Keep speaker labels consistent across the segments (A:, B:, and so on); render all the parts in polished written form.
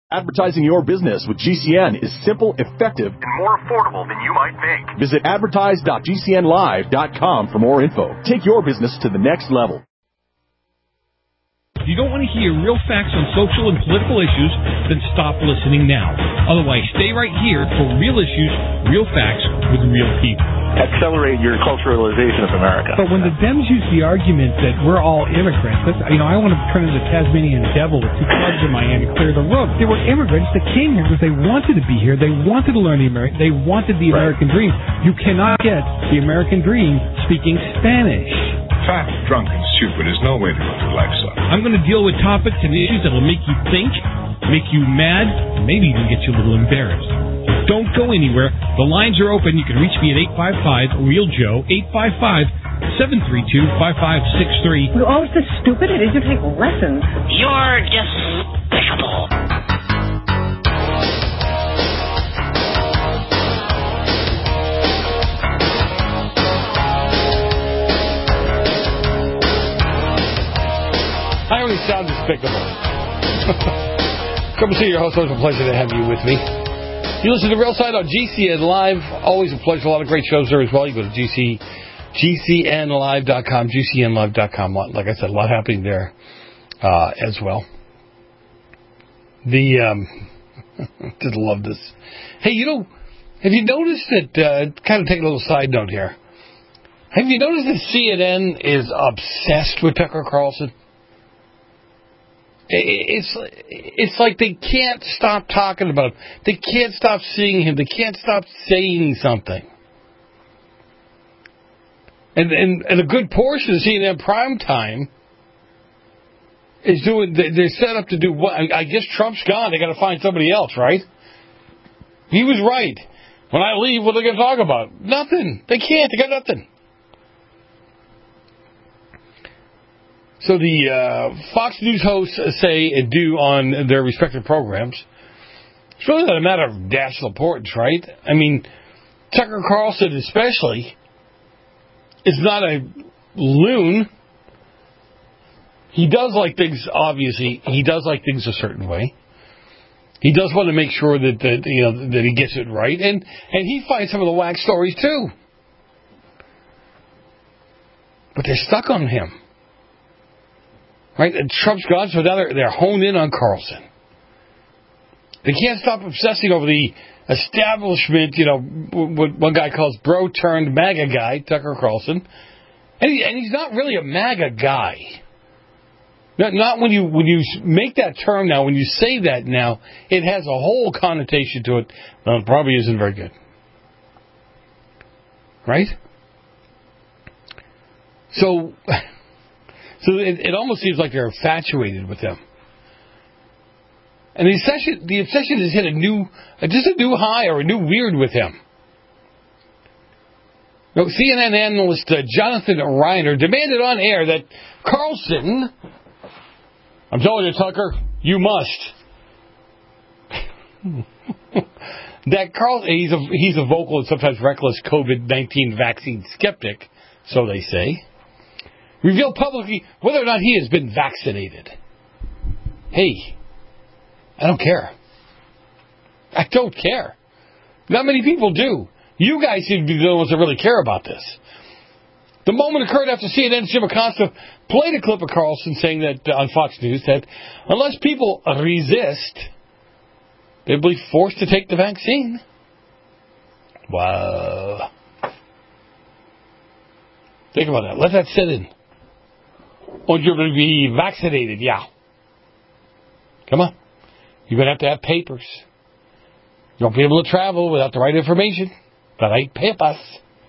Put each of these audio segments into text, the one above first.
A: Advertising your business with GCN is simple, effective, and more affordable than you might think. Visit advertise.gcnlive.com for more info. Take your business to the next level.
B: If you don't want to hear real facts on social and political issues, then stop listening now. Otherwise, stay right here for real issues, real facts with real people.
C: Accelerate your culturalization of America.
D: But when the Dems use the argument that we're all immigrants, I want to turn into the Tasmanian devil with two clubs in my hand and clear the room. They were immigrants that came here because they wanted to be here. They wanted to learn they wanted the American dream. You cannot get the American dream speaking Spanish.
E: Fat, drunk, and stupid is no way to go through life, son.
B: I'm going to deal with topics and issues that will make you think, make you mad, maybe even get you a little embarrassed. Don't go anywhere. The lines are open. You can reach me at 855-REAL-JOE, 855-732-5563.
F: You're always so stupid. It is you take lessons.
G: You're despicable.
H: I only sound despicable. Come see your host. Always a pleasure to have you with me. You listen to Real Side on GCN Live. Always a pleasure. A lot of great shows there as well. You go to GCNlive.com, GCNlive.com. Like I said, a lot happening there as well. Just love this. Hey, have you noticed that, kind of take a little side note here. Have you noticed that CNN is obsessed with Tucker Carlson? It's like they can't stop talking about him. They can't stop seeing him. They can't stop saying something. And a good portion of CNN primetime is doing. They're set up to do what? I guess Trump's gone. They got to find somebody else, right? He was right. When I leave, what are they going to talk about? Nothing. They can't. They got nothing. So the Fox News hosts say and do on their respective programs, it's really not a matter of national importance, right? I mean, Tucker Carlson especially is not a loon. He does like things, obviously. He does like things a certain way. He does want to make sure that he gets it right. And he finds some of the whack stories, too. But they're stuck on him. Right? And Trump's gone, so now they're honed in on Carlson. They can't stop obsessing over the establishment, what one guy calls bro-turned-MAGA guy, Tucker Carlson. And he's not really a MAGA guy. Not when you make that term now, when you say that now, it has a whole connotation to it. Well, it probably isn't very good. Right? So it almost seems like they're infatuated with him. And the obsession has hit a new high or a new weird with him. Now, CNN analyst Jonathan Reiner demanded on air that Carlson, I'm telling you, Tucker, you must. That Carlson, he's a vocal and sometimes reckless COVID-19 vaccine skeptic, so they say, reveal publicly whether or not he has been vaccinated. Hey, I don't care. I don't care. Not many people do. You guys seem to be the ones that really care about this. The moment occurred after CNN's Jim Acosta played a clip of Carlson saying that on Fox News that unless people resist, they'll be forced to take the vaccine. Wow. Think about that. Let that sit in. Or you're going to be vaccinated, yeah. Come on. You're going to have papers. You won't be able to travel without the right information, the right papers.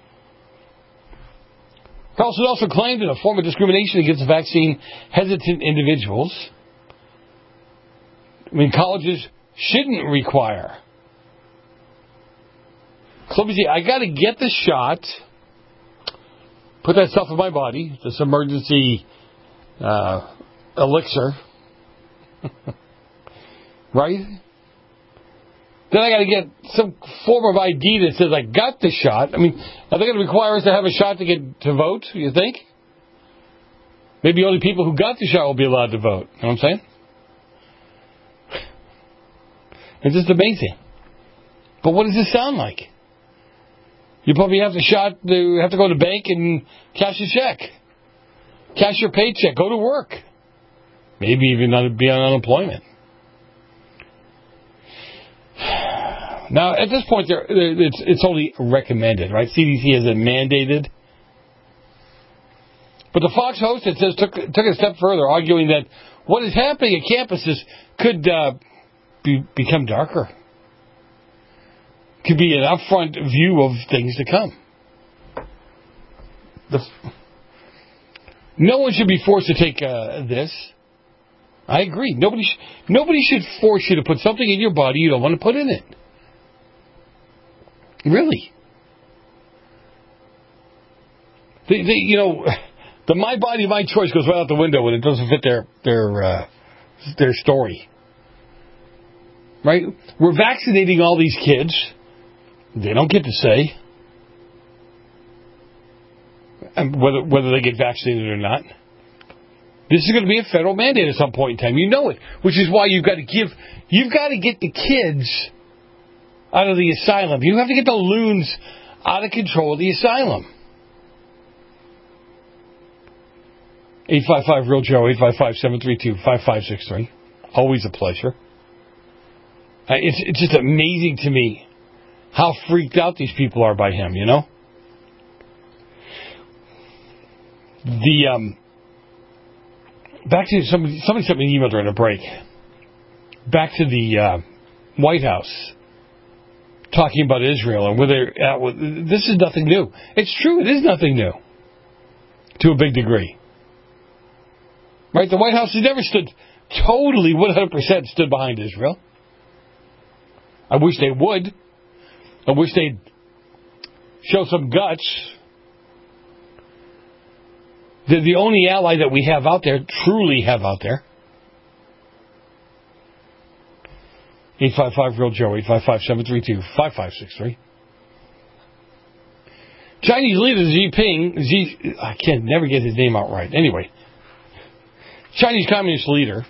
H: Carlson also claimed in a form of discrimination against vaccine-hesitant individuals. I mean, colleges shouldn't require. So let me see. I got to get the shot, put that stuff in my body, this emergency elixir, right? Then I got to get some form of ID that says I got the shot. I mean, are they going to require us to have a shot to get to vote, you think? Maybe only people who got the shot will be allowed to vote. You know what I'm saying? It's just amazing. But what does this sound like? You probably have to go to the bank and cash a check. Cash your paycheck. Go to work. Maybe even be on unemployment. Now, at this point, it's only recommended, right? CDC has it mandated. But the Fox host, it says, took a step further, arguing that what is happening at campuses could become darker. Could be an upfront view of things to come. No one should be forced to take this. I agree. Nobody should force you to put something in your body you don't want to put in it. Really. The my body, my choice goes right out the window when it doesn't fit their story. Right? We're vaccinating all these kids. They don't get to say whether they get vaccinated or not. This is going to be a federal mandate at some point in time. You know it, which is why you've got to get the kids out of the asylum. You have to get the loons out of control of the asylum. 855-REAL-JOE, 855-732-5563. Always a pleasure. It's just amazing to me how freaked out these people are by him, you know? Back to somebody sent me an email during a break. Back to the White House talking about Israel and where they're at. This is nothing new. It's true, it is nothing new to a big degree. Right? The White House has never stood totally 100% stood behind Israel. I wish they would. I wish they'd show some guts. They're the only ally that we have out there, truly have out there. 855-REAL-JOE, 855-732-5563. Chinese leader Xi Jinping, I can never get his name out right. Anyway, Chinese Communist leader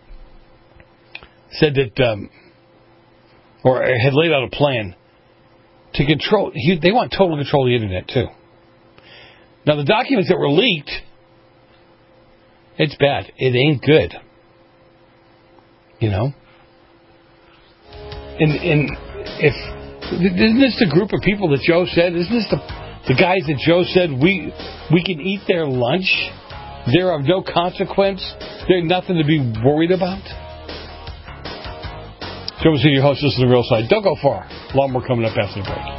H: said that, or had laid out a plan to control, they want total control of the internet too. Now the documents that were leaked, it's bad. It ain't good. You know? And if isn't this the group of people that Joe said? Isn't this the guys that Joe said we can eat their lunch? They're of no consequence. They're nothing to be worried about. Joe was your host. This is The Real Side. Don't go far. A lot more coming up after the break.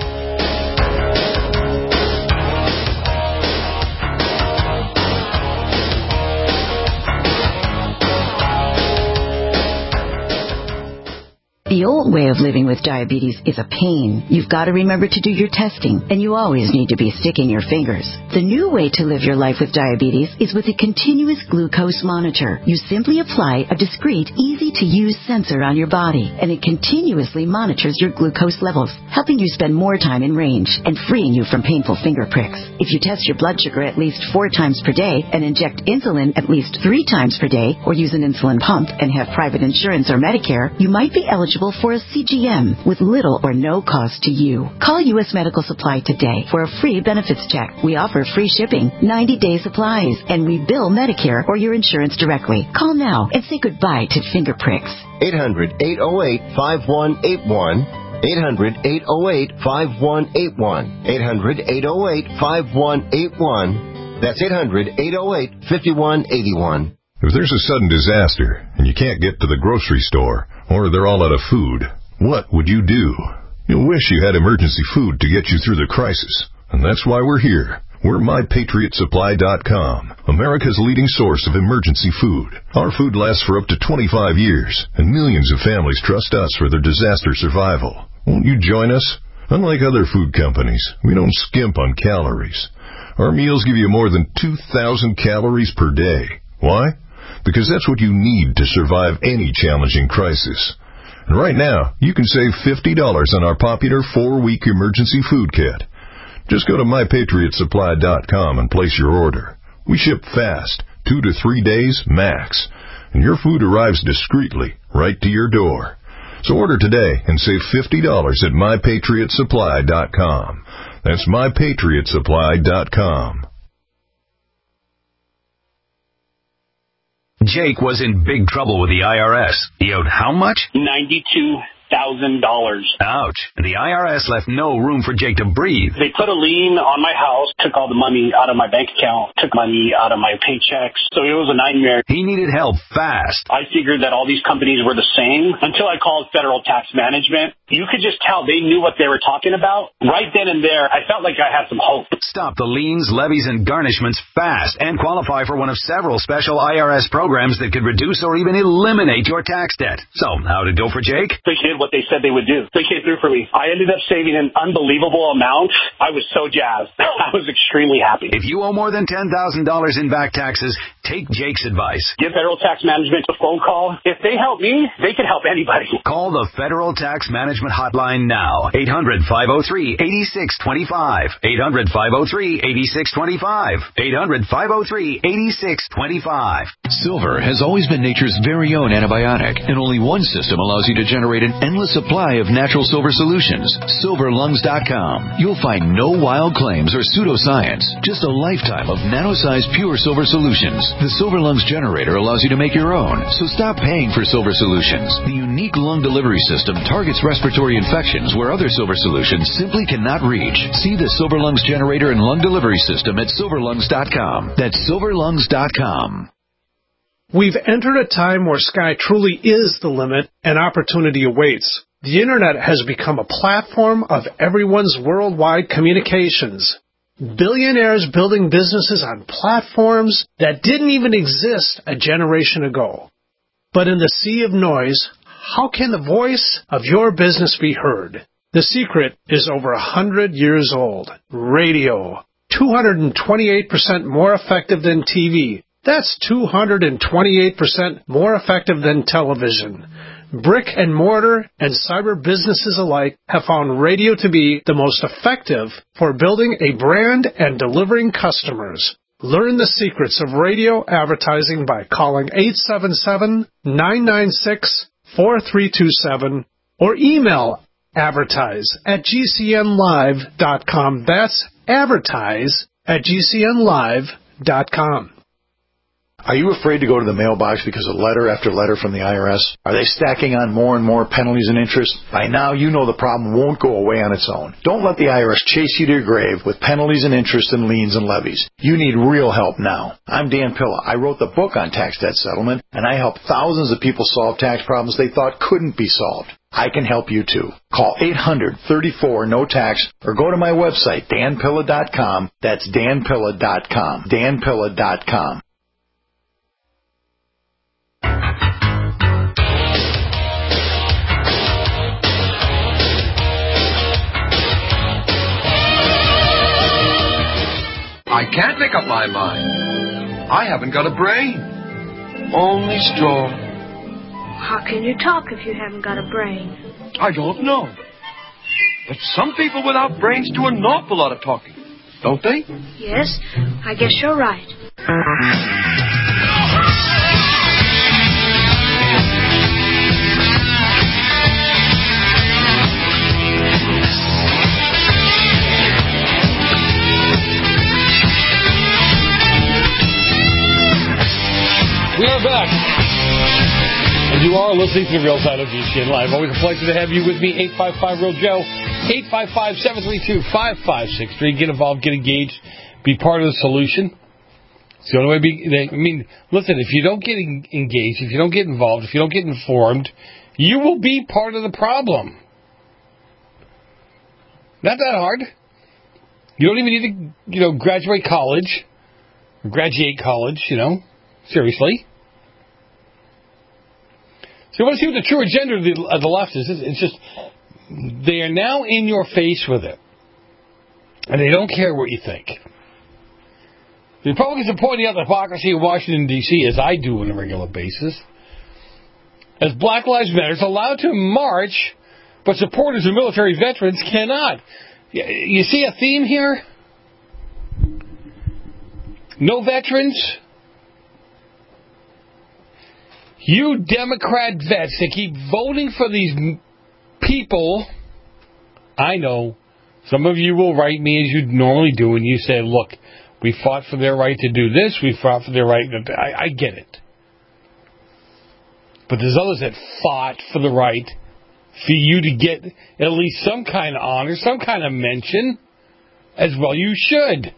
I: The old way of living with diabetes is a pain. You've got to remember to do your testing, and you always need to be sticking your fingers. The new way to live your life with diabetes is with a continuous glucose monitor. You simply apply a discreet, easy-to-use sensor on your body, and it continuously monitors your glucose levels, helping you spend more time in range and freeing you from painful finger pricks. If you test your blood sugar at least 4 times per day and inject insulin at least 3 times per day, or use an insulin pump and have private insurance or Medicare, you might be eligible for a CGM with little or no cost to you. Call U.S. Medical Supply today for a free benefits check. We offer free shipping, 90-day supplies, and we bill Medicare or your insurance directly. Call now and say goodbye to finger pricks.
J: 800-808-5181. 800-808-5181. 800-808-5181. That's 800-808-5181.
E: If there's a sudden disaster and you can't get to the grocery store, or they're all out of food, what would you do? You'll wish you had emergency food to get you through the crisis. And that's why we're here. We're MyPatriotSupply.com, America's leading source of emergency food. Our food lasts for up to 25 years, and millions of families trust us for their disaster survival. Won't you join us? Unlike other food companies, we don't skimp on calories. Our meals give you more than 2,000 calories per day. Why? Because that's what you need to survive any challenging crisis. And right now, you can save $50 on our popular 4-week emergency food kit. Just go to MyPatriotSupply.com and place your order. We ship fast, 2 to 3 days max, and your food arrives discreetly right to your door. So order today and save $50 at MyPatriotSupply.com. That's MyPatriotSupply.com.
K: Jake was in big trouble with the IRS. He owed how much?
L: $92,000.
K: Ouch. And the IRS left no room for Jake to breathe.
L: They put a lien on my house, took all the money out of my bank account, took money out of my paychecks. So it was a nightmare.
K: He needed help fast.
L: I figured that all these companies were the same until I called Federal Tax Management. You could just tell they knew what they were talking about. Right then and there, I felt like I had some hope.
K: Stop the liens, levies, and garnishments fast and qualify for one of several special IRS programs that could reduce or even eliminate your tax debt. So, how'd it go for Jake?
L: They did what they said they would do. They came through for me. I ended up saving an unbelievable amount. I was so jazzed. I was extremely happy.
K: If you owe more than $10,000 in back taxes, take Jake's advice.
L: Give Federal Tax Management a phone call. If they help me, they can help anybody.
K: Call the Federal Tax Management Hotline now. 800-503-8625. 800-503-8625. 800-503-8625.
M: Silver has always been nature's very own antibiotic, and only one system allows you to generate an endless supply of natural silver solutions. SilverLungs.com. You'll find no wild claims or pseudoscience, just a lifetime of nano-sized pure silver solutions. The Silver Lungs generator allows you to make your own, so stop paying for silver solutions. The unique lung delivery system targets respiratory infections where other silver solutions simply cannot reach. See the Silver Lungs generator and lung delivery system at SilverLungs.com. That's SilverLungs.com.
N: We've entered a time where sky truly is the limit and opportunity awaits. The Internet has become a platform of everyone's worldwide communications. Billionaires building businesses on platforms that didn't even exist a generation ago. But in the sea of noise, how can the voice of your business be heard? The secret is over 100 years old. Radio. 228% more effective than TV. That's 228% more effective than television. Brick and mortar and cyber businesses alike have found radio to be the most effective for building a brand and delivering customers. Learn the secrets of radio advertising by calling 877-996-4327 or email advertise@gcnlive.com. That's advertise@gcnlive.com.
O: Are you afraid to go to the mailbox because of letter after letter from the IRS? Are they stacking on more and more penalties and interest? By now, you know the problem won't go away on its own. Don't let the IRS chase you to your grave with penalties and interest and liens and levies. You need real help now. I'm Dan Pilla. I wrote the book on tax debt settlement, and I help thousands of people solve tax problems they thought couldn't be solved. I can help you too. Call 800-34-NO-TAX or go to my website, danpilla.com. That's danpilla.com. danpilla.com.
P: I can't make up my mind. I haven't got a brain. Only straw.
Q: How can you talk if you haven't got a brain?
P: I don't know. But some people without brains do an awful lot of talking, don't they?
Q: Yes, I guess you're right.
H: We are back. And you are listening to the Real Side of GCN Live. Always a pleasure to have you with me. 855-REAL-JOE. 855-732-5563. Get involved, get engaged, be part of the solution. It's the only way listen, if you don't get engaged, if you don't get involved, if you don't get informed, you will be part of the problem. Not that hard. You don't even need to, graduate college. Seriously. So you want to see what the true agenda of the left is. It's just, they are now in your face with it. And they don't care what you think. The Republicans are pointing out the hypocrisy of Washington, D.C., as I do on a regular basis. As Black Lives Matter is allowed to march, but supporters of military veterans cannot. You see a theme here? No veterans. You Democrat vets that keep voting for these people, I know some of you will write me as you normally do, and you say, look, we fought for their right to do this, we fought for their right to... I get it. But there's others that fought for the right for you to get at least some kind of honor, some kind of mention, as well you should.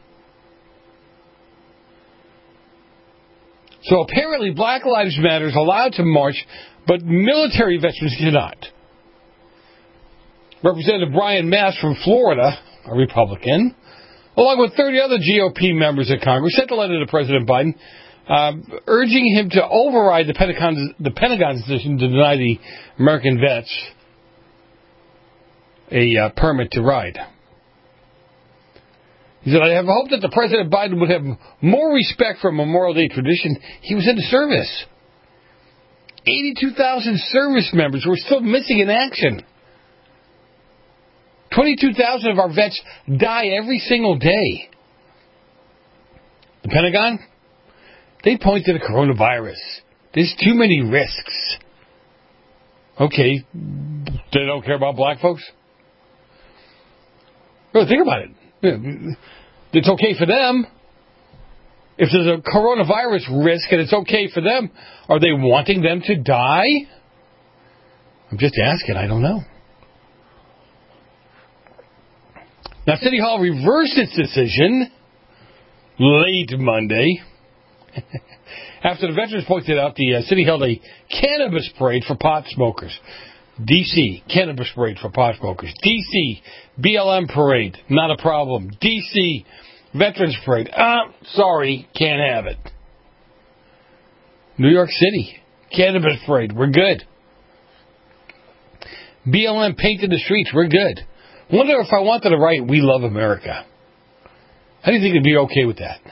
H: So apparently Black Lives Matter is allowed to march, but military veterans cannot. Representative Brian Mast from Florida, a Republican, along with 30 other GOP members of Congress, sent a letter to President Biden urging him to override the Pentagon's decision to deny the American vets a permit to ride. He said, I have hoped that the President Biden would have more respect for Memorial Day tradition. He was in the service. 82,000 service members were still missing in action. 22,000 of our vets die every single day. The Pentagon, they point to the coronavirus. There's too many risks. Okay, they don't care about black folks? Really, think about it. It's okay for them. If there's a coronavirus risk and it's okay for them, are they wanting them to die? I'm just asking. I don't know. Now, City Hall reversed its decision late Monday after the veterans pointed out the city held a cannabis parade for pot smokers. D.C., cannabis parade for pot smokers. D.C., BLM parade, not a problem. D.C., veterans parade. Sorry, can't have it. New York City, cannabis parade, we're good. BLM painted the streets, we're good. Wonder if I wanted to write, we love America. How do you think it'd be okay with that?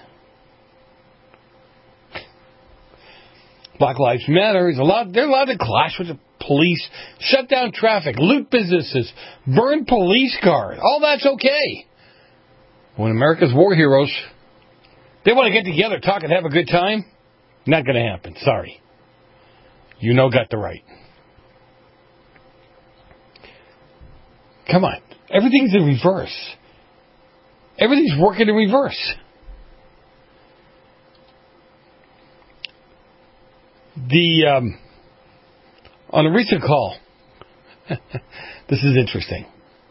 H: Black Lives Matter they're allowed to clash with the police, shut down traffic, loot businesses, burn police cars. All that's okay. When America's war heroes, they want to get together, talk, and have a good time, not going to happen. Sorry. You got the right. Come on. Everything's in reverse. Everything's working in reverse. On a recent call, this is interesting.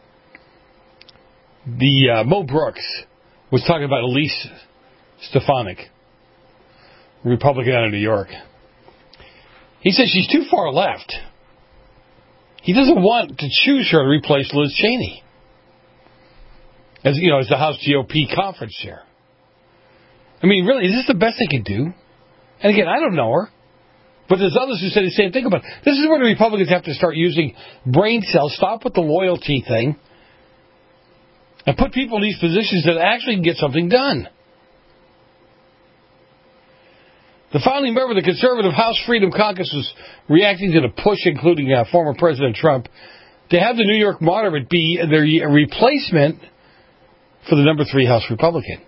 H: Mo Brooks was talking about Elise Stefanik, Republican out of New York. He says she's too far left. He doesn't want to choose her to replace Liz Cheney as the House GOP conference chair. I mean, really, is this the best they can do? And again, I don't know her. But there's others who say the same thing about it. This is where the Republicans have to start using brain cells, stop with the loyalty thing, and put people in these positions that actually can get something done. The founding member of the conservative House Freedom Caucus was reacting to the push, including former President Trump, to have the New York moderate be their replacement for the number 3 House Republican.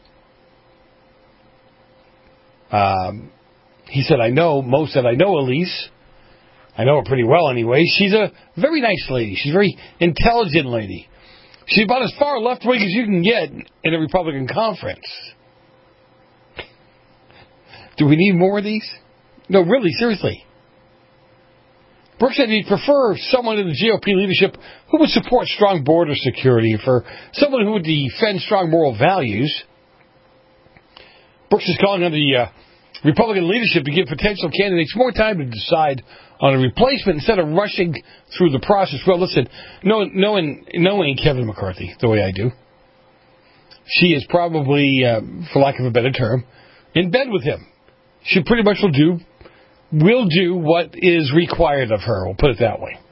H: He said, Mo said, I know Elise. I know her pretty well anyway. She's a very nice lady. She's a very intelligent lady. She's about as far left-wing as you can get in a Republican conference. Do we need more of these? No, really, seriously. Brooks said he'd prefer someone in the GOP leadership who would support strong border security, for someone who would defend strong moral values. Brooks is calling on the Republican leadership to give potential candidates more time to decide on a replacement instead of rushing through the process. Well, listen, knowing Kevin McCarthy the way I do, she is probably, for lack of a better term, in bed with him. She pretty much will do what is required of her. We'll put it that way.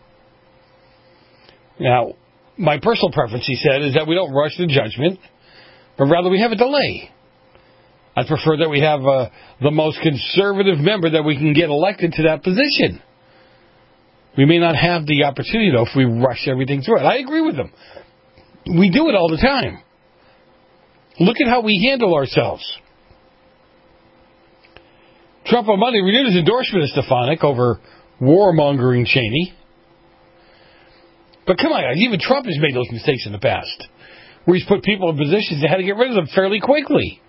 H: Now, my personal preference, he said, is that we don't rush to judgment, but rather we have a delay. I prefer that we have the most conservative member that we can get elected to that position. We may not have the opportunity, though, if we rush everything through it. I agree with them. We do it all the time. Look at how we handle ourselves. Trump on Monday renewed his endorsement of Stefanik over warmongering Cheney. But come on, guys, even Trump has made those mistakes in the past, where he's put people in positions that had to get rid of them fairly quickly.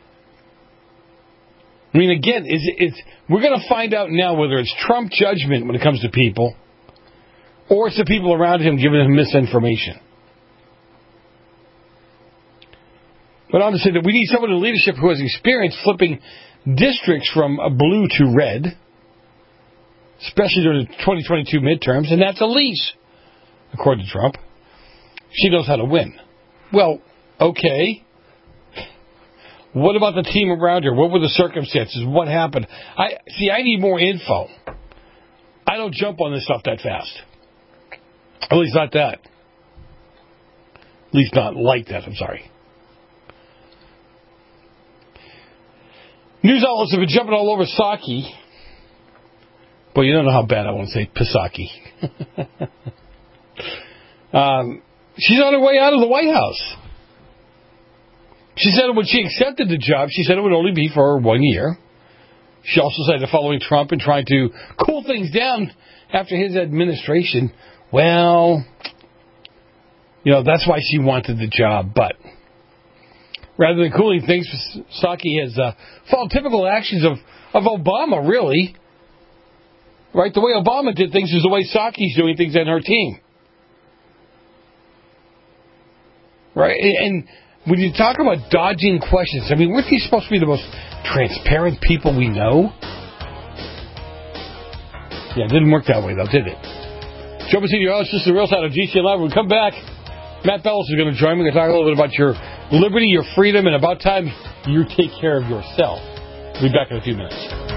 H: I mean, again, we're going to find out now whether it's Trump judgment when it comes to people, or it's the people around him giving him misinformation. But on to say that we need someone in leadership who has experience flipping districts from blue to red, especially during the 2022 midterms, and that's Elise, according to Trump. She knows how to win. Well, okay. What about the team around her? What were the circumstances? What happened? I need more info. I don't jump on this stuff that fast. At least not that. At least not like that, I'm sorry. News outlets have been jumping all over Psaki. Well, you don't know how bad I want to say Psaki. She's on her way out of the White House. She said when she accepted the job, she said it would only be for 1 year. She also said that following Trump and trying to cool things down after his administration, well, that's why she wanted the job. But rather than cooling things, Psaki has followed typical actions of Obama, really. Right? The way Obama did things is the way Psaki's doing things and her team. Right? And when you talk about dodging questions, I mean, weren't these supposed to be the most transparent people we know? Yeah, it didn't work that way, though, did it? Joe Massini, your host, this is The Real Side of GCN Live. When we come back, Matt Bellis is going to join me. We're going to talk a little bit about your liberty, your freedom, and about time you take care of yourself. We'll be back in a few minutes.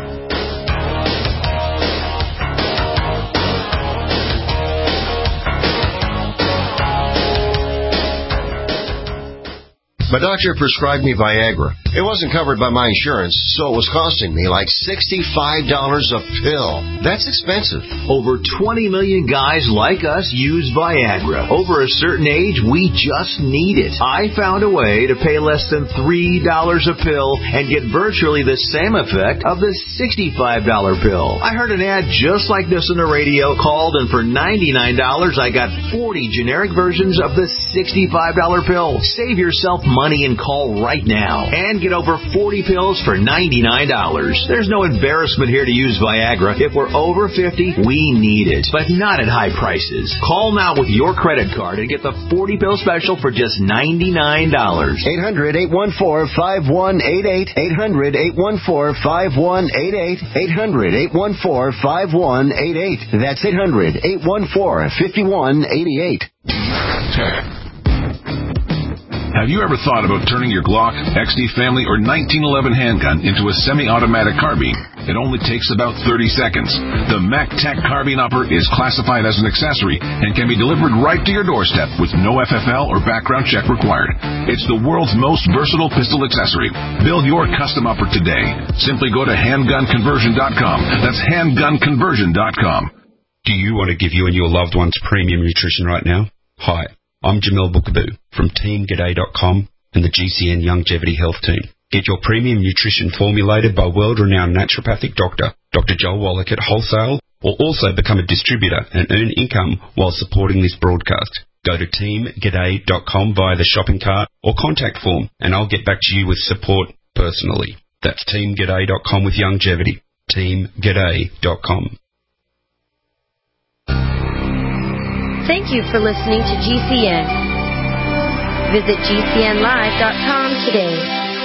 J: My doctor prescribed me Viagra. It wasn't covered by my insurance, so it was costing me like $65 a pill. That's expensive.
M: Over 20 million guys like us use Viagra. Over a certain age, we just need it. I found a way to pay less than $3 a pill and get virtually the same effect of the $65 pill. I heard an ad just like this on the radio, called, and for $99, I got 40 generic versions of the $65 pill. Save yourself money and call right now and get over 40 pills for $99. There's no embarrassment here to use Viagra. If we're over 50, we need it, but not at high prices. Call now with your credit card and get the 40 pill special for just $99.
J: 800-814-5188. 800-814-5188. 800-814-5188. That's 800-814-5188.
R: Have you ever thought about turning your Glock, XD Family, or 1911 handgun into a semi-automatic carbine? It only takes about 30 seconds. The MacTac Carbine Upper is classified as an accessory and can be delivered right to your doorstep with no FFL or background check required. It's the world's most versatile pistol accessory. Build your custom upper today. Simply go to handgunconversion.com. That's handgunconversion.com.
S: Do you want to give you and your loved ones premium nutrition right now? Hi. I'm Jamel Bookaboo from TeamGaday.com and the GCN Longevity Health Team. Get your premium nutrition formulated by world-renowned naturopathic doctor, Dr. Joel Wallach at Wholesale, or also become a distributor and earn income while supporting this broadcast. Go to TeamGaday.com via the shopping cart or contact form, and I'll get back to you with support personally. That's TeamGaday.com with longevity. TeamGaday.com.
T: Thank you for listening to GCN. Visit GCNlive.com today.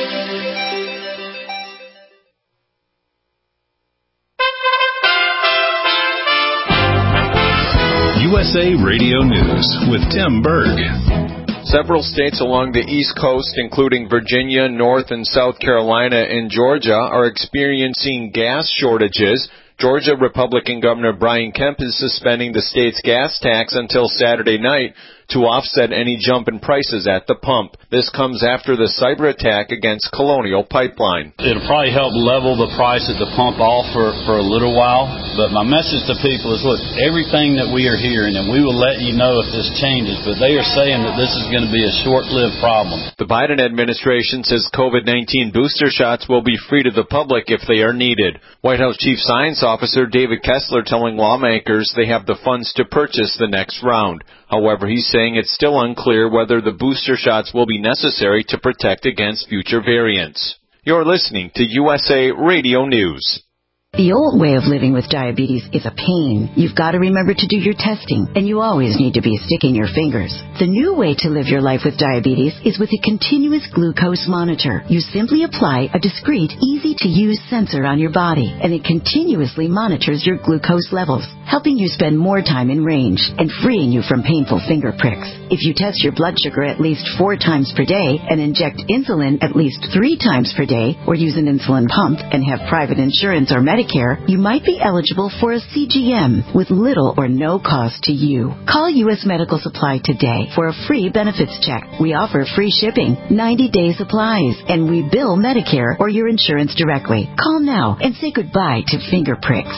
A: USA Radio News with Tim Berg.
U: Several states along the East Coast, including Virginia, North and South Carolina, and Georgia, are experiencing gas shortages Georgia Republican Governor Brian Kemp is suspending the state's gas tax until Saturday night to offset any jump in prices at the pump. This comes after the cyber attack against Colonial Pipeline.
C: It'll probably help level the price at the pump off for a little while, but my message to people is, look, everything that we are hearing, and we will let you know if this changes, but they are saying that this is going to be a short-lived problem.
U: The Biden administration says COVID-19 booster shots will be free to the public if they are needed. White House Chief Science Officer David Kessler telling lawmakers they have the funds to purchase the next round. However, he's saying it's still unclear whether the booster shots will be necessary to protect against future variants. You're listening to USA Radio News.
I: The old way of living with diabetes is a pain. You've got to remember to do your testing, and you always need to be sticking your fingers. The new way to live your life with diabetes is with a continuous glucose monitor. You simply apply a discreet, easy-to-use sensor on your body, and it continuously monitors your glucose levels, helping you spend more time in range and freeing you from painful finger pricks. If you test your blood sugar at least 4 times per day and inject insulin at least 3 times per day, or use an insulin pump and have private insurance or Medicare, you might be eligible for a CGM with little or no cost to you. Call U.S. Medical Supply today for a free benefits check. We offer free shipping, 90-day supplies, and we bill Medicare or your insurance directly. Call now and say goodbye to finger pricks.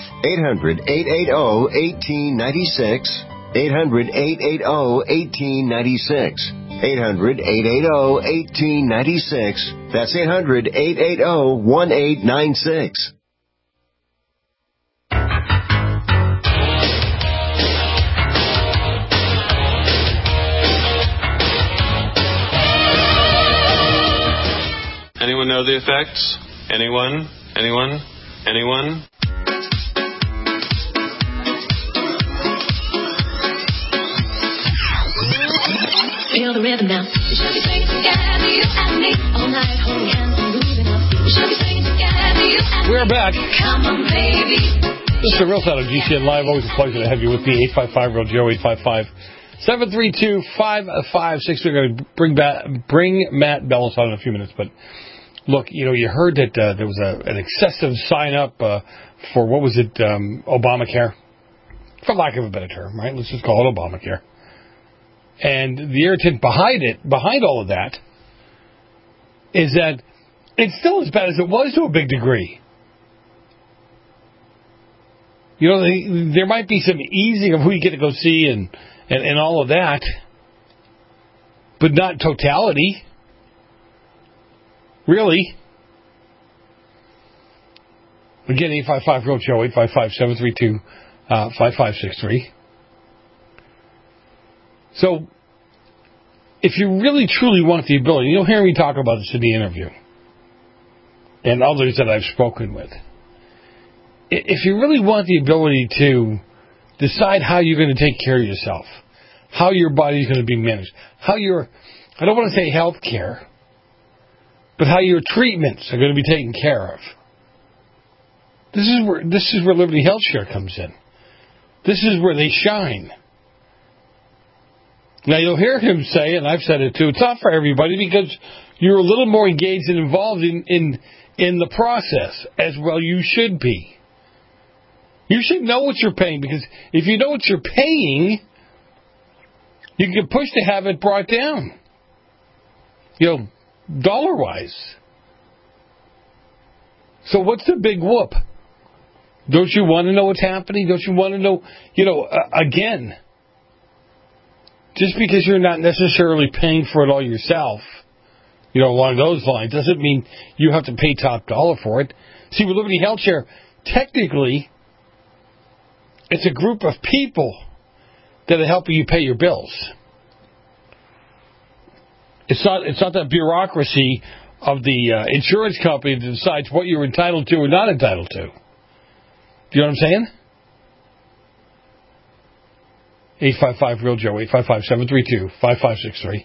J: 800-880-1896. 800-880-1896. 800-880-1896. That's 800-880-1896.
V: Anyone know the effects? Anyone? Anyone? Anyone?
W: Feel the rhythm now. We should be singing together, you and me, all night, holding hands and moving up. We should be singing together, you and me.
H: We're back.
W: Come on, baby.
H: This is the Real Sound of GCN Live. Always a pleasure to have you with me. 855-REAL-JOE, 855-732-5563. We're going to bring Matt Bellis on in a few minutes. But, look, you heard that there was an excessive sign-up for, what was it, Obamacare? For lack of a better term, right? Let's just call it Obamacare. And the irritant behind all of that, is that it's still as bad as it was to a big degree. There might be some easing of who you get to go see and all of that, but not totality. Really. Again, 855-REAL-JOE, 855-732-5563. So, if you really truly want the ability, you'll hear me talk about this in the interview, and others that I've spoken with. If you really want the ability to decide how you're going to take care of yourself, how your body's going to be managed, I don't want to say health care, but how your treatments are going to be taken care of. This is where Liberty Health Share comes in. This is where they shine. Now, you'll hear him say, and I've said it too, it's not for everybody because you're a little more engaged and involved in the process, as well you should be. You should know what you're paying, because if you know what you're paying, you can push to have it brought down. Dollar-wise. So what's the big whoop? Don't you want to know what's happening? Don't you want to know, again, just because you're not necessarily paying for it all yourself, along those lines, doesn't mean you have to pay top dollar for it. See, with Liberty Health Share, technically, it's a group of people that are helping you pay your bills. It's not that bureaucracy of the insurance company that decides what you're entitled to or not entitled to. Do you know what I'm saying? 855-REAL-JOE, 855-732-5563.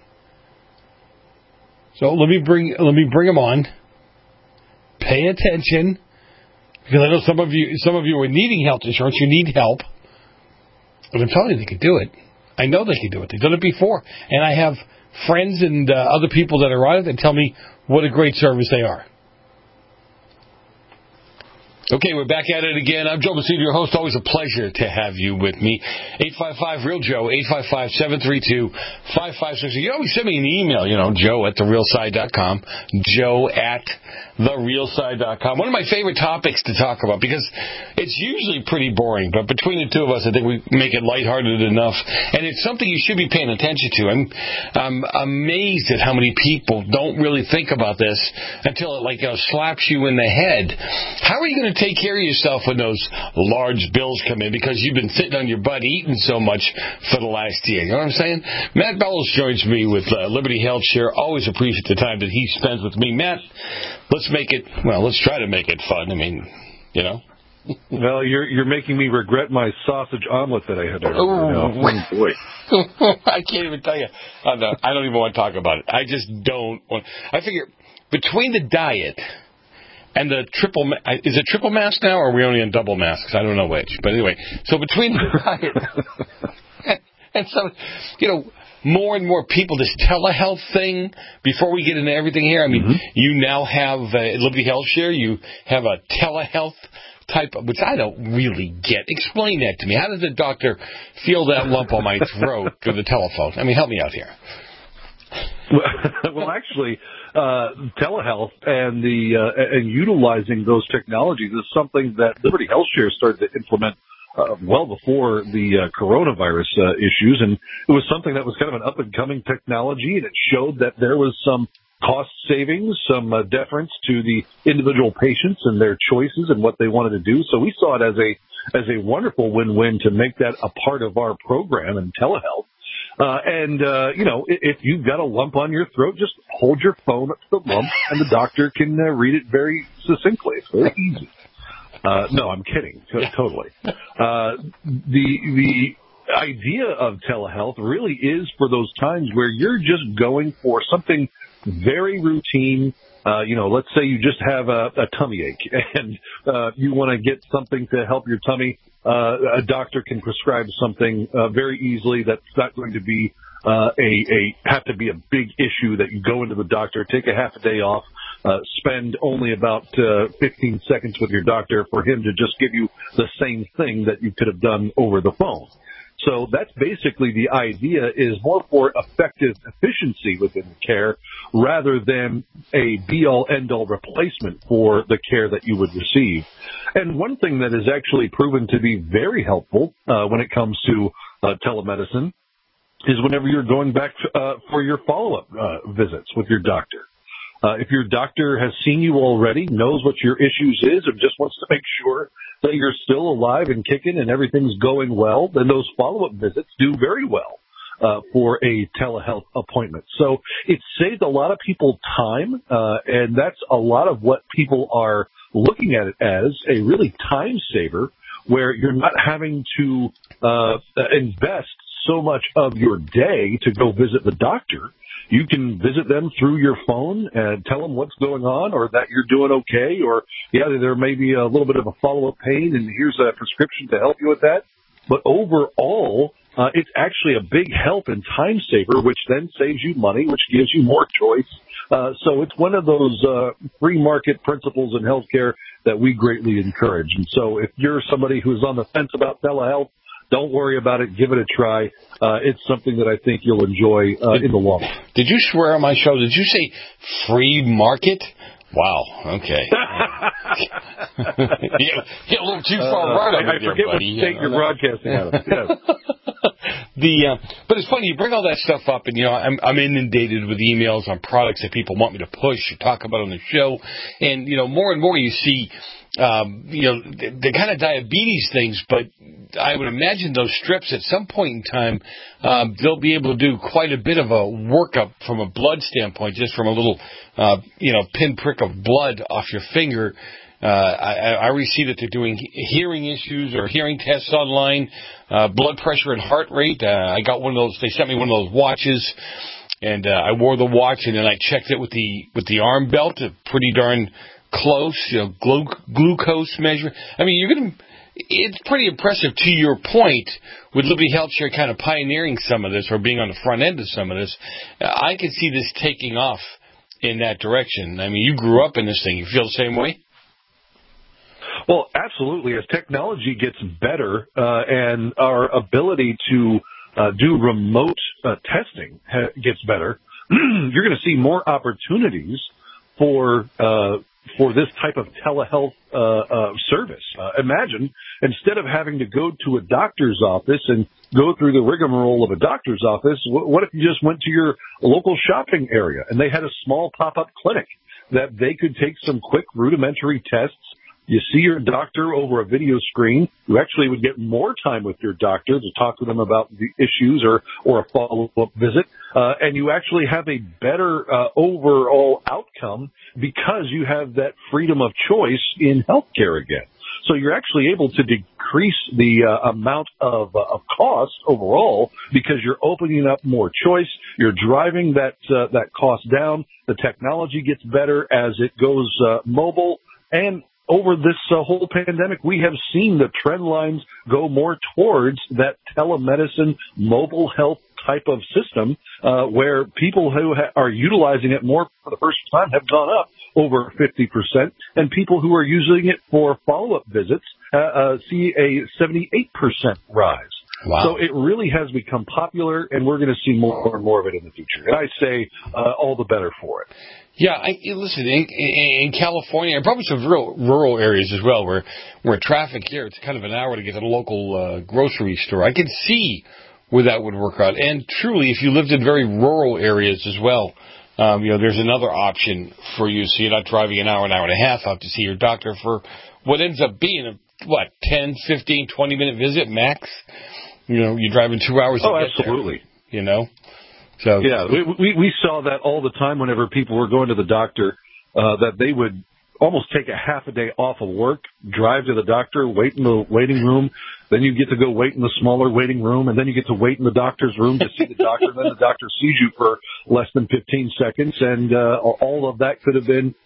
H: So let me bring them on. Pay attention, because I know some of you are needing health insurance. You need help, but I'm telling you, they can do it. I know they can do it. They've done it before, and I have friends and other people that are on it that tell me what a great service they are. Okay, we're back at it again. I'm Joe Messina, your host. Always a pleasure to have you with me. 855-REAL-JOE, 855-732-5560. You always send me an email, joe@therealside.com, joe@therealside.com. One of my favorite topics to talk about, because it's usually pretty boring, but between the two of us, I think we make it lighthearted enough, and it's something you should be paying attention to. I'm amazed at how many people don't really think about this until it slaps you in the head. How are you going to take care of yourself when those large bills come in because you've been sitting on your butt eating so much for the last year? You know what I'm saying? Matt Bellows joins me with Liberty Health Share. Always appreciate the time that he spends with me. Matt, let's try to make it fun.
B: Well, you're making me regret my sausage omelet that I had earlier. Oh, boy.
H: I can't even tell you. I don't even want to talk about it. I just don't want. I figure between the diet and the is it triple mask now, or are we only on double masks? I don't know which. But anyway, so between the diet and so, more and more people, this telehealth thing, before we get into everything here, you now have Liberty Health Share, you have a telehealth type, which I don't really get. Explain that to me. How does the doctor feel that lump on my throat through the telephone? Help me out here.
B: Well, actually, telehealth and and utilizing those technologies is something that Liberty Health Share started to implement well before the coronavirus issues, and it was something that was kind of an up-and-coming technology, and it showed that there was some cost savings, some deference to the individual patients and their choices and what they wanted to do. So we saw it as a wonderful win-win to make that a part of our program in telehealth. If you've got a lump on your throat, just hold your phone up to the lump, and the doctor can read it very succinctly. It's very easy. No, I'm kidding. Totally. The idea of telehealth really is for those times where you're just going for something very routine. Let's say you just have a tummy ache and you want to get something to help your tummy. A doctor can prescribe something very easily that's not going to be have to be a big issue that you go into the doctor, take a half a day off, spend only about 15 seconds with your doctor for him to just give you the same thing that you could have done over the phone. So that's basically the idea, is more for effective efficiency within the care rather than a be-all, end-all replacement for the care that you would receive. And one thing that is actually proven to be very helpful when it comes to telemedicine is whenever you're going back for your follow-up visits with your doctor. If your doctor has seen you already, knows what your issues is, and just wants to make sure that you're still alive and kicking and everything's going well, then those follow-up visits do very well for a telehealth appointment. So it saved a lot of people time, and that's a lot of what people are looking at it as, a really time saver, where you're not having to invest so much of your day to go visit the doctor. You can visit them through your phone and tell them what's going on, or that you're doing okay, or, there may be a little bit of a follow-up pain, and here's a prescription to help you with that. But overall, it's actually a big help and time saver, which then saves you money, which gives you more choice. So it's one of those free market principles in healthcare that we greatly encourage. And so if you're somebody who's on the fence about telehealth, don't worry about it. Give it a try. It's something that I think you'll enjoy in the long run.
H: Did you swear on my show? Did you say free market? Wow. Okay. Get a little too far right over there, buddy.
B: I forget what state you're broadcasting out of. Yes.
H: But it's funny, you bring all that stuff up, and I'm inundated with emails on products that people want me to push or talk about on the show, and more and more you see the kind of diabetes things, but I would imagine those strips at some point in time, they'll be able to do quite a bit of a workup from a blood standpoint, just from a little, pinprick of blood off your finger. I received that they're doing hearing issues or hearing tests online, blood pressure and heart rate. I got one of those. They sent me one of those watches, and I wore the watch, and then I checked it with the arm belt, pretty darn close, glucose measure. It's pretty impressive. To your point, with Liberty Health Share kind of pioneering some of this, or being on the front end of some of this, I can see this taking off in that direction. You grew up in this thing. You feel the same way?
B: Well, absolutely. As technology gets better and our ability to do remote testing gets better, you're going to see more opportunities for this type of telehealth service. Imagine, instead of having to go to a doctor's office and go through the rigmarole of a doctor's office, what if you just went to your local shopping area and they had a small pop-up clinic that they could take some quick rudimentary tests? You see your doctor over a video screen. You actually would get more time with your doctor to talk to them about the issues or a follow-up visit. And you actually have a better overall outcome because you have that freedom of choice in healthcare again. So you're actually able to decrease the amount of cost overall because you're opening up more choice. You're driving that cost down. The technology gets better as it goes mobile. And over this whole pandemic, we have seen the trend lines go more towards that telemedicine, mobile health type of system, where people who are utilizing it more for the first time have gone up over 50%, and people who are using it for follow-up visits see a 78% rise. Wow. So it really has become popular, and we're going to see more and more of it in the future. And I say all the better for it.
H: Yeah, listen, in California, and probably some rural areas as well, where traffic here, it's kind of an hour to get to the local grocery store. I can see where that would work out. And truly, if you lived in very rural areas as well, there's another option for you. So you're not driving an hour and a half out to see your doctor for what ends up being a 10, 15, 20-minute visit max. You're driving 2 hours to get
B: absolutely.
H: There, So
B: yeah, we saw that all the time whenever people were going to the doctor, that they would almost take a half a day off of work, drive to the doctor, wait in the waiting room, then you get to go wait in the smaller waiting room, and then you get to wait in the doctor's room to see the doctor, and then the doctor sees you for less than 15 seconds, and all of that could have been,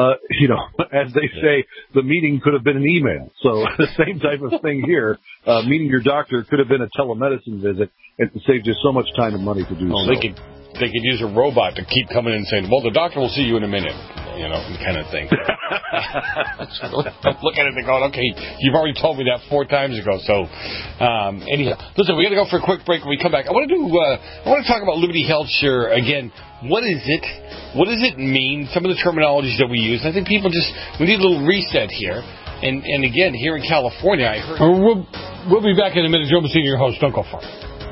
B: as they say, the meeting could have been an email. So the same type of thing here, meeting your doctor could have been a telemedicine visit, and it saved you so much time and money to do so.
H: They could use a robot to keep coming in and saying, well, the doctor will see you in a minute, kind of thing. Look at it and go, okay, you've already told me that 4 times ago. So, anyhow, listen, we got to go for a quick break. When we come back, I want to talk about Liberty Health Share again. What is it? What does it mean? Some of the terminologies that we use. I think people we need a little reset here. And again, here in California, I heard. We'll be back in a minute. Joe Messina, your host. Don't go far.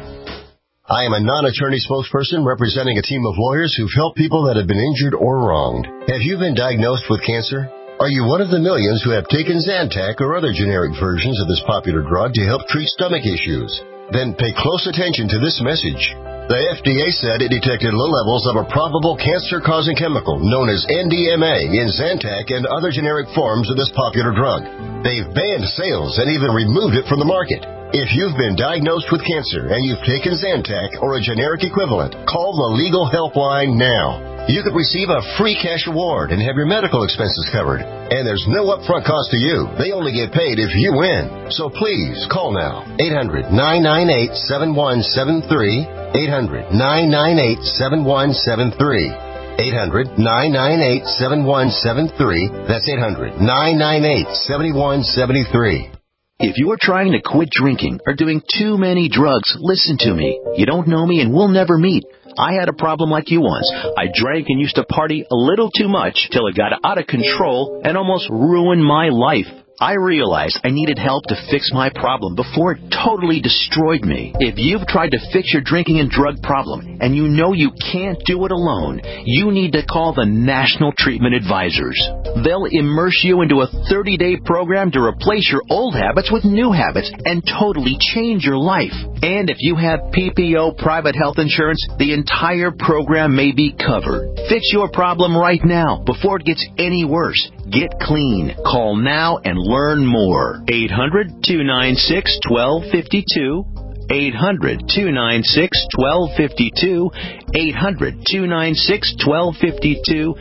J: I am a non-attorney spokesperson representing a team of lawyers who've helped people that have been injured or wronged. Have you been diagnosed with cancer? Are you one of the millions who have taken Zantac or other generic versions of this popular drug to help treat stomach issues? Then pay close attention to this message. The FDA said it detected low levels of a probable cancer-causing chemical known as NDMA in Zantac and other generic forms of this popular drug. They've banned sales and even removed it from the market. If you've been diagnosed with cancer and you've taken Zantac or a generic equivalent, call the legal helpline now. You could receive a free cash reward and have your medical expenses covered. And there's no upfront cost to you. They only get paid if you win. So please, call now. 800-998-7173. 800-998-7173. 800-998-7173. That's 800-998-7173.
M: If you're trying to quit drinking or doing too many drugs, listen to me. You don't know me and we'll never meet. I had a problem like you once. I drank and used to party a little too much till it got out of control and almost ruined my life. I realized I needed help to fix my problem before it totally destroyed me. If you've tried to fix your drinking and drug problem and you know you can't do it alone, you need to call the National Treatment Advisors. They'll immerse you into a 30-day program to replace your old habits with new habits and totally change your life. And if you have PPO private health insurance, the entire program may be covered. Fix your problem right now before it gets any worse. Get clean. Call now and learn more. 800-296-1252. 800-296-1252. 800-296-1252.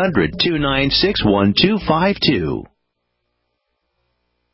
M: 800-296-1252.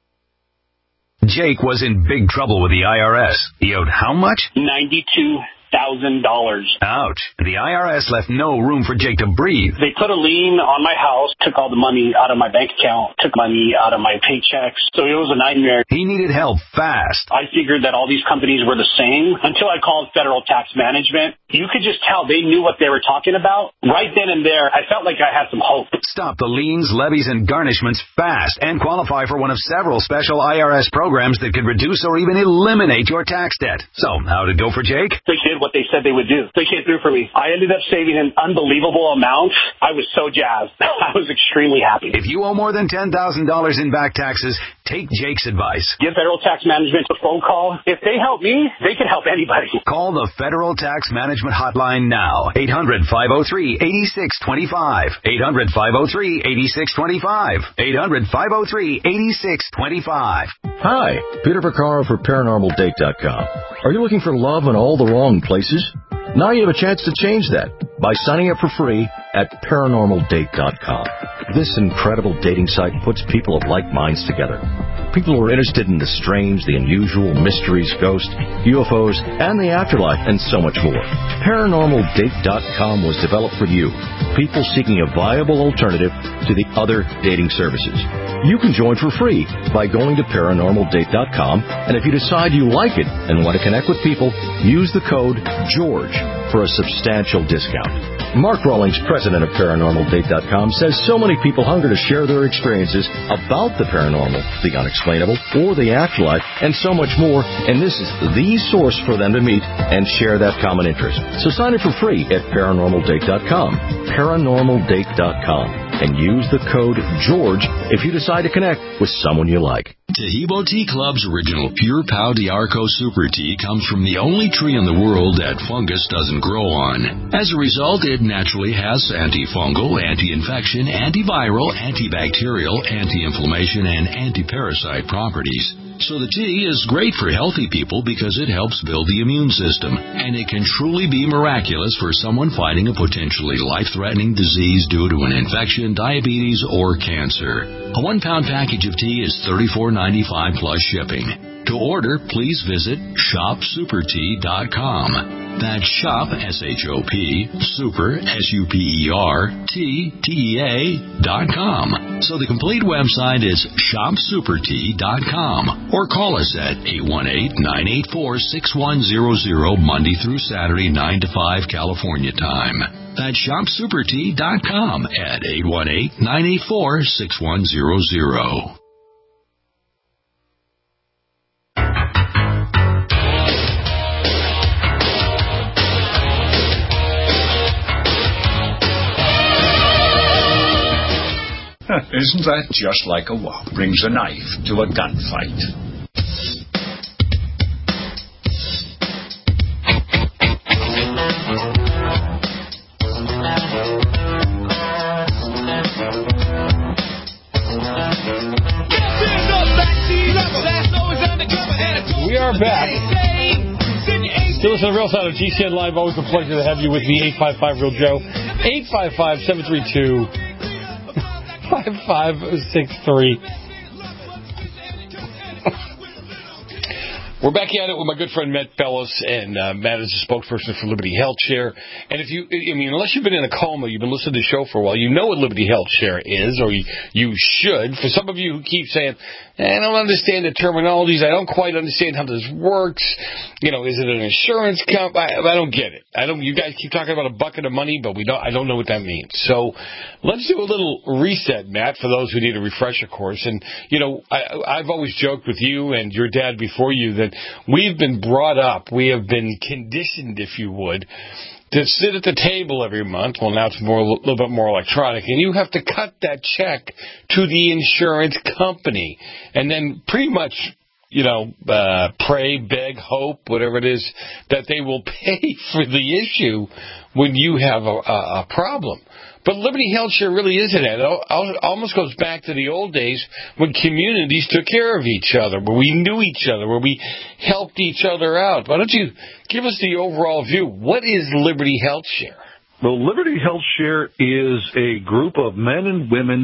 K: Jake was in big trouble with the IRS. He owed how much?
L: $92.
K: Ouch. The IRS left no room for Jake to breathe.
L: They put a lien on my house, took all the money out of my bank account, took money out of my paychecks. So it was a nightmare.
K: He needed help fast.
L: I figured that all these companies were the same until I called Federal Tax Management. You could just tell they knew what they were talking about. Right then and there, I felt like I had some hope.
K: Stop the liens, levies, and garnishments fast and qualify for one of several special IRS programs that could reduce or even eliminate your tax debt. So, how did it go for Jake?
L: They did what they said they would do. They came through for me. I ended up saving an unbelievable amount. I was so jazzed. I was extremely happy.
K: If you owe more than $10,000 in back taxes, take Jake's advice.
L: Give Federal Tax Management a phone call. If they help me, they can help anybody.
K: Call the Federal Tax Management Hotline now. 800-503-8625. 800-503-8625. 800-503-8625.
D: Hi, Peter Vaccaro for ParanormalDate.com. Are you looking for love in all the wrong places? Now you have a chance to change that by signing up for free at ParanormalDate.com. This incredible dating site puts people of like minds together. People who are interested in the strange, the unusual, mysteries, ghosts, UFOs, and the afterlife, and so much more. ParanormalDate.com was developed for you, people seeking a viable alternative to the other dating services. You can join for free by going to ParanormalDate.com, and if you decide you like it and want to connect with people, use the code GEORGE for a substantial discount. Mark Rawlings, president of ParanormalDate.com, says so many people hunger to share their experiences about the paranormal, the unexplainable, or the afterlife, and so much more, and this is the source for them to meet and share that common interest. So sign up for free at ParanormalDate.com, ParanormalDate.com, and use the code GEORGE if you decide to connect with someone you like.
F: Tahibo Tea Club's original Pure Pau d'Arco Super Tea comes from the only tree in the world that fungus doesn't grow on. As a result, it naturally has antifungal, anti-infection, antiviral, antibacterial, anti-inflammation, and anti-parasite properties. So the tea is great for healthy people because it helps build the immune system, and it can truly be miraculous for someone fighting a potentially life-threatening disease due to an infection, diabetes, or cancer. A 1-pound package of tea is $34.95 plus shipping. To order, please visit shopsupertea.com. That's shop, S-H-O-P, super, S-U-P-E-R, T-T-E-A.com. So the complete website is shopsupertea.com. Or call us at 818-984-6100 Monday through Saturday, 9 to 5 California time. That's shopsupertea.com at 818-984-6100.
G: Isn't that just like a walk brings a knife to a gunfight?
H: We are back. Still listen to Real Sound of GCN Live. Always a pleasure to have you with me. 855 Real Joe. 855-732 5563. We're back at it with my good friend Matt Bellows, and Matt is a spokesperson for Liberty Health Share. And unless you've been in a coma, you've been listening to the show for a while, you know what Liberty Health Share is, or you should. For some of you who keep saying, I don't understand the terminologies, I don't quite understand how this works, is it an insurance company? I don't get it. You guys keep talking about a bucket of money, but I don't know what that means. So let's do a little reset, Matt, for those who need a refresher course. And, I've always joked with you and your dad before you that we've been brought up, we have been conditioned, if you would, to sit at the table every month. Well, now it's a little bit more electronic, and you have to cut that check to the insurance company, and then pretty much, pray, beg, hope, whatever it is, that they will pay for the issue when you have a problem. But Liberty Health Share really isn't it. It almost goes back to the old days when communities took care of each other, where we knew each other, where we helped each other out. Why don't you give us the overall view? What is Liberty Health Share?
B: Well, Liberty Health Share is a group of men and women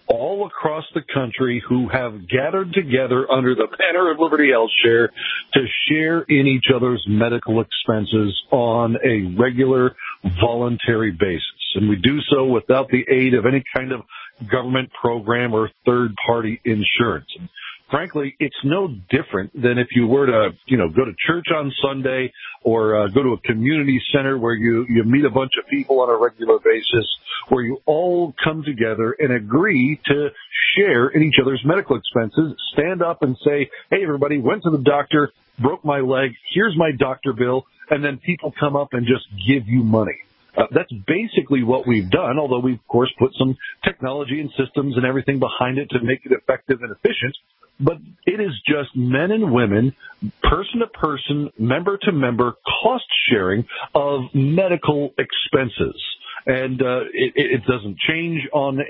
B: all across the country who have gathered together under the banner of Liberty Health Share to share in each other's medical expenses on a regular voluntary basis. And we do so without the aid of any kind of government program or third-party insurance. And frankly, it's no different than if you were to, go to church on Sunday or go to a community center where you meet a bunch of people on a regular basis, where you all come together and agree to share in each other's medical expenses, stand up and say, hey, everybody, went to the doctor, broke my leg, here's my doctor bill, and then people come up and just give you money. That's basically what we've done, although we've, of course, put some technology and systems and everything behind it to make it effective and efficient. But it is just men and women, person to person, member to member, cost sharing of medical expenses. And it doesn't change on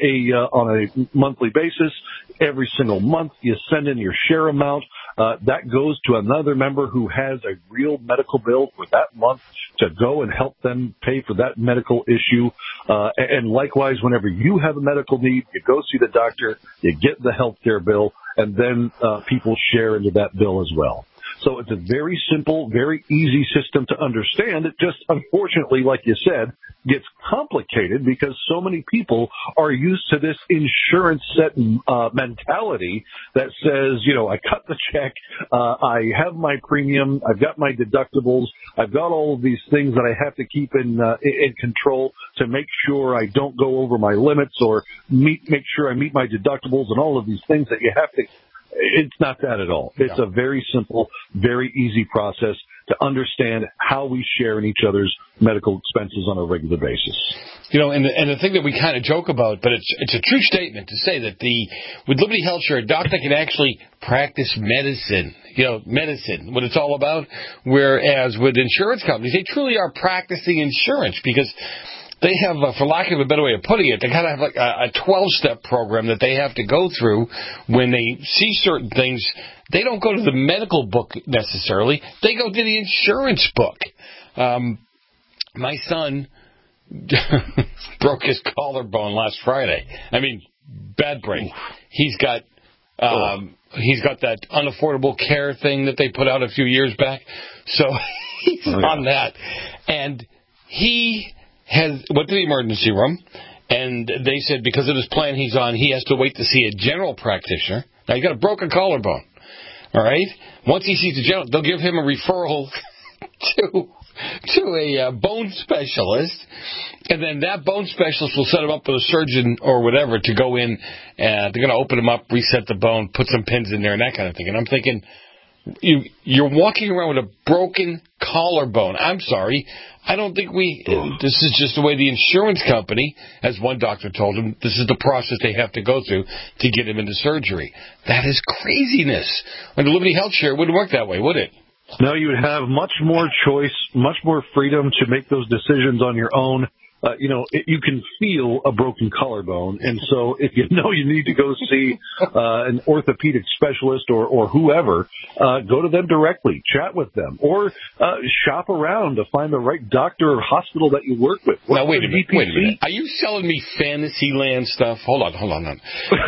B: a monthly basis. Every single month you send in your share amount. That goes to another member who has a real medical bill for that month to go and help them pay for that medical issue. And likewise, whenever you have a medical need, you go see the doctor, you get the health care bill, and then people share into that bill as well. So it's a very simple, very easy system to understand. It just, unfortunately, like you said, gets complicated because so many people are used to this insurance set mentality that says, I cut the check, I have my premium, I've got my deductibles, I've got all of these things that I have to keep in control to make sure I don't go over my limits or make sure I meet my deductibles and all of these things that you have to. It's not that at all. It's a very simple, very easy process to understand how we share in each other's medical expenses on a regular basis.
H: And the thing that we kind of joke about, but it's a true statement to say that with Liberty Health Share, a doctor can actually practice medicine, what it's all about. Whereas with insurance companies, they truly are practicing insurance because they have, for lack of a better way of putting it, they kind of have like a 12-step program that they have to go through when they see certain things. They don't go to the medical book necessarily. They go to the insurance book. My son broke his collarbone last Friday. I mean, bad break. He's got that unaffordable care thing that they put out a few years back. So he's on that. And he went to the emergency room, and they said because of this plan he's on, he has to wait to see a general practitioner. Now, he's got a broken collarbone, all right? Once he sees the general, they'll give him a referral to a bone specialist, and then that bone specialist will set him up with a surgeon or whatever to go in, and they're going to open him up, reset the bone, put some pins in there, and that kind of thing. And I'm thinking, you're walking around with a broken collarbone. I'm sorry. I don't think this is just the way the insurance company, as one doctor told him, this is the process they have to go through to get him into surgery. That is craziness. Under Liberty Health Share, it wouldn't work that way, would it?
B: No, you would have much more choice, much more freedom to make those decisions on your own. You can feel a broken collarbone, and so if you know you need to go see an orthopedic specialist or whoever, go to them directly, chat with them, or shop around to find the right doctor or hospital that you work with.
H: Now, wait a minute. Are you selling me Fantasyland stuff? Hold on.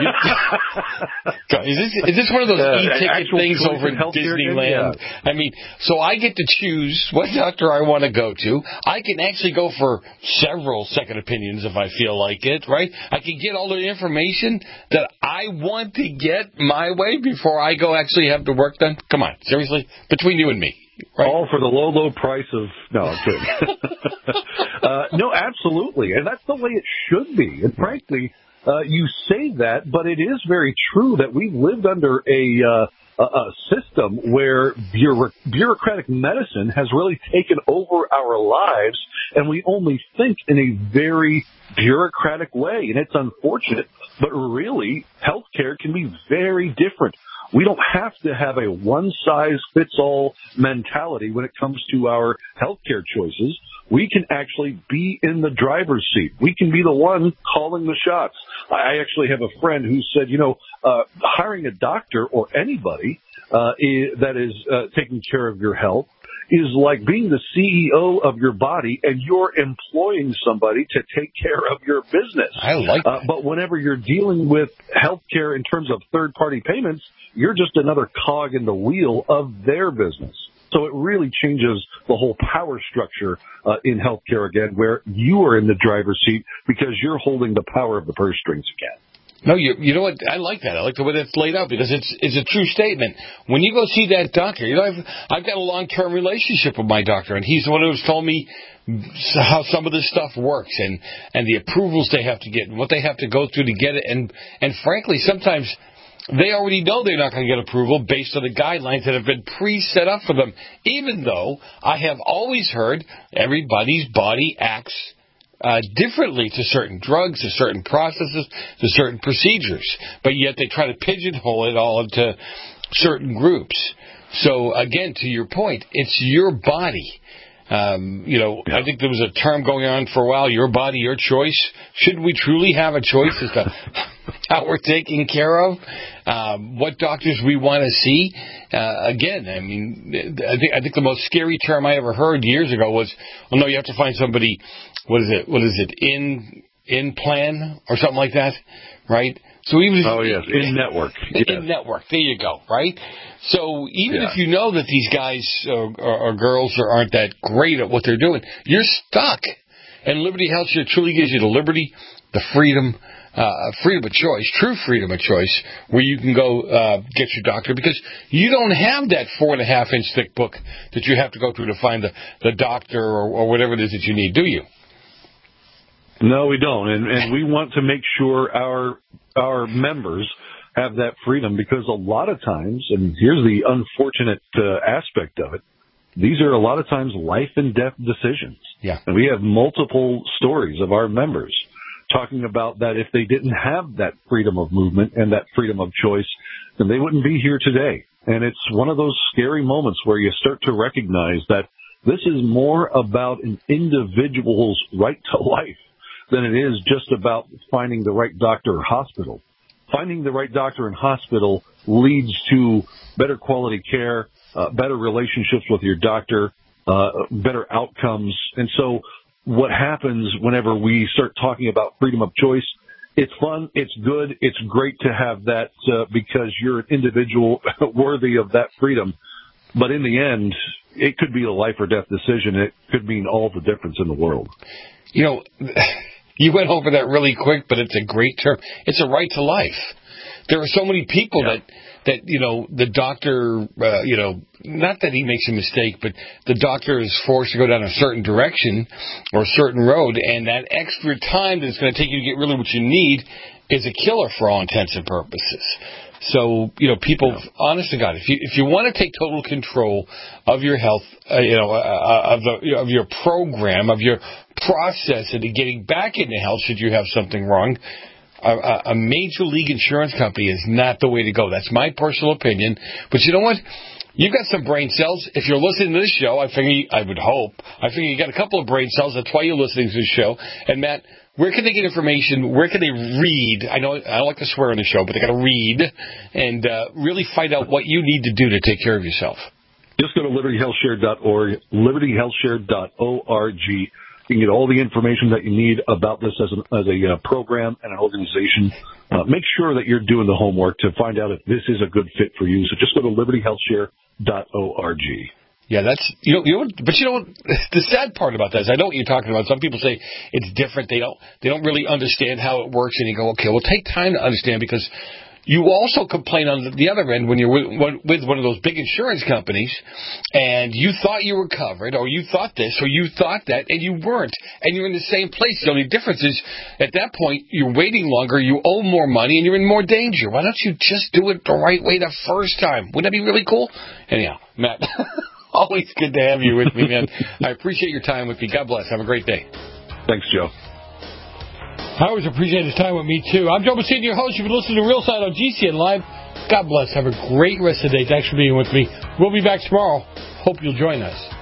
H: Is this one of those e-ticket things over in Disneyland? Yeah. I mean, so I get to choose what doctor I want to go to. I can actually go for several second opinions if I feel like it, right? I can get all the information that I want to get my way before I go actually have the work done. Come on, seriously? Between you and me. Right?
B: All for the low price of... No, I'm kidding. No, absolutely. And that's the way it should be. And frankly, you say that, but it is very true that we've lived under a system where bureaucratic medicine has really taken over our lives, and we only think in a very bureaucratic way. And it's unfortunate, but really, healthcare can be very different. We don't have to have a one-size-fits-all mentality when it comes to our healthcare choices. We can actually be in the driver's seat. We can be the one calling the shots. I actually have a friend who said, hiring a doctor or anybody that is taking care of your health is like being the CEO of your body and you're employing somebody to take care of your business.
H: I like that.
B: But whenever you're dealing with healthcare in terms of third-party payments, you're just another cog in the wheel of their business. So it really changes the whole power structure in healthcare again, where you are in the driver's seat because you're holding the power of the purse strings again.
H: No, you know what? I like that. I like the way that's laid out because it's a true statement. When you go see that doctor, you know, I've got a long-term relationship with my doctor, and he's the one who's told me how some of this stuff works and the approvals they have to get and what they have to go through to get it. And frankly, sometimes they already know they're not going to get approval based on the guidelines that have been pre-set up for them, even though I have always heard everybody's body acts differently to certain drugs, to certain processes, to certain procedures. But yet they try to pigeonhole it all into certain groups. So, again, to your point, it's your body. I think there was a term going on for a while, your body, your choice. Should we truly have a choice as to how we're taken care of? What doctors we want to see? Again, I mean, I think the most scary term I ever heard years ago was, well, no, you have to find somebody, what is it, in plan or something like that, right? So even
B: in network. Yes.
H: In network, there you go, right? So even if you know that these guys or girls aren't that great at what they're doing, you're stuck. And Liberty HealthShare truly gives you the liberty, the freedom of choice, true freedom of choice, where you can go get your doctor, because you don't have that 4.5-inch thick book that you have to go through to find the doctor or whatever it is that you need, do you?
B: No, we don't, and we want to make sure our members have that freedom, because a lot of times, and here's the unfortunate aspect of it, these are a lot of times life and death decisions.
H: Yeah.
B: And we have multiple stories of our members talking about that if they didn't have that freedom of movement and that freedom of choice, then they wouldn't be here today. And it's one of those scary moments where you start to recognize that this is more about an individual's right to life than it is just about finding the right doctor or hospital. Finding the right doctor and hospital leads to better quality care, better relationships with your doctor, better outcomes. And so what happens whenever we start talking about freedom of choice, it's fun, it's good, it's great to have that because you're an individual worthy of that freedom. But in the end, it could be a life or death decision. It could mean all the difference in the world.
H: You know, you went over that really quick, but it's a great term. It's a right to life. There are so many people that the doctor, not that he makes a mistake, but the doctor is forced to go down a certain direction or a certain road, and that extra time that it's going to take you to get really what you need is a killer for all intents and purposes. So, people, honest to God, if you want to take total control of your health, of your program, of your process into getting back into health, should you have something wrong, a major league insurance company is not the way to go. That's my personal opinion. But you know what? You've got some brain cells. If you're listening to this show, I figure you got a couple of brain cells. That's why you're listening to this show. And Matt, where can they get information? Where can they read? I know I don't like to swear on the show, but they got to read and really find out what you need to do to take care of yourself.
B: Just go to libertyhealthshare.org, libertyhealthshare.org. You can get all the information that you need about this as a program and an organization. Make sure that you're doing the homework to find out if this is a good fit for you. So just go to libertyhealthshare.org.
H: Yeah, that's but the sad part about that is I know what you're talking about. Some people say it's different. They don't really understand how it works, and you go, okay, well, take time to understand, because you also complain on the other end when you're with one of those big insurance companies, and you thought you were covered, or you thought this, or you thought that, and you weren't, and you're in the same place. The only difference is at that point you're waiting longer, you owe more money, and you're in more danger. Why don't you just do it the right way the first time? Wouldn't that be really cool? Anyhow, Matt. Always good to have you with me, man. I appreciate your time with me. God bless. Have a great day.
B: Thanks, Joe.
H: I always appreciate his time with me, too. I'm Joe Messina, your host. You've been listening to Real Side on GCN Live. God bless. Have a great rest of the day. Thanks for being with me. We'll be back tomorrow. Hope you'll join us.